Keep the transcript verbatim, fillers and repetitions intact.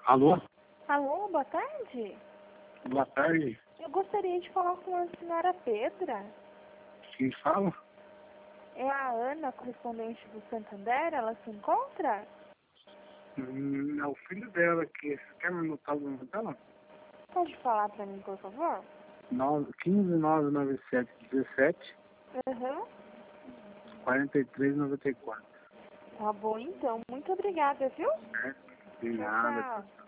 Alô? Alô, boa tarde. Boa tarde. Eu gostaria de falar com a senhora Pedra. Quem fala? É a Ana, correspondente do Santander, ela se encontra? Hum, é o filho dela que você quer me anotar o número dela? Pode falar pra mim, por favor? um cinco nove nove sete um sete Aham. quatro três nove quatro. Tá bom, então. Muito obrigada, viu? É, de Tchau, nada. tchau.